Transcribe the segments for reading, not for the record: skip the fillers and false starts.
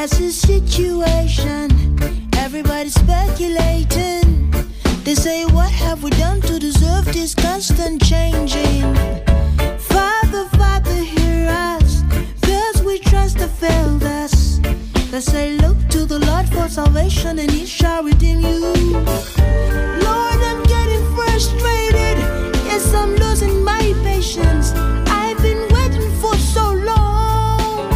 There's a situation, everybody's speculating. They say, what have we done to deserve this constant changing? Father, Father, hear us, cause we trust that failed us. They say, look to the Lord for salvation and He shall redeem you. Lord, I'm getting frustrated. Yes, I'm losing my patience. I've been waiting for so long.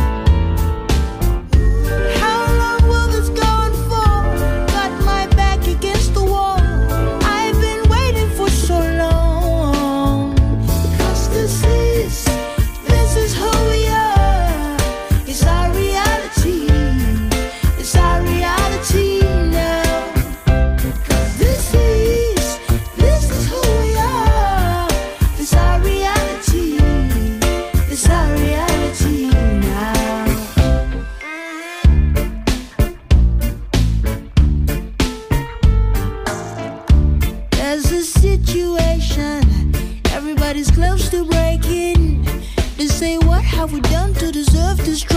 How long will this go on for? Got my back against the wall. I've been waiting for so long. Cause this is who we are. It's our reality. It's our reality now. Cause this is who we are. It's our reality. It's our reality now. There's a situation, everybody's close to breaking. They say, what have we done to deserve this